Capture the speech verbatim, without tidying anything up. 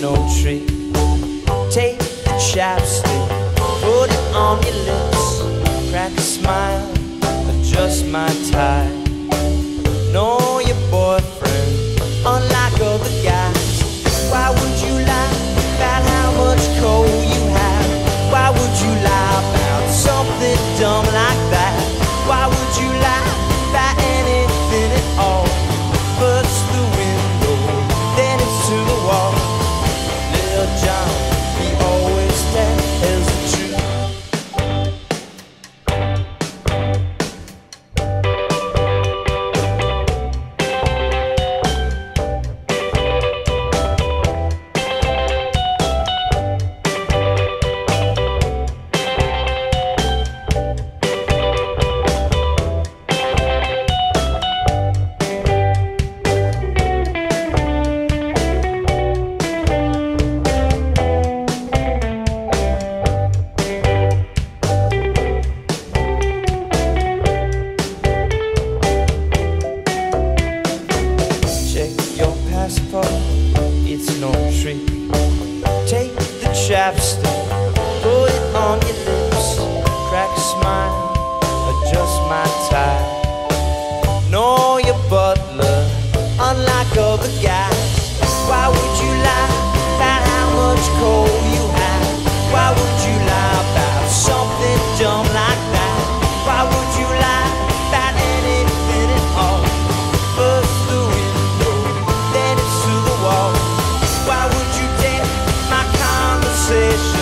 no trick. Take the chapstick, put it on your lips, crack a smile, adjust my tie. Know your boyfriend, unlike other guys. Why would you lie about how much coal you have? Why would you lie about something dumb like that? Why would you lie about anything at all? First the window, then it's to the wall. Little John, he always tells the truth. It's no trick. Take the chapstick, put it on your lips, crack a smile, adjust my tie. Know your butler, unlike other guys. Why would you lie about how much coal you have? Why would you lie about something dumb like that? Why would you lie about anything at all? First the window, then it's to the wall. Why would you take my conversation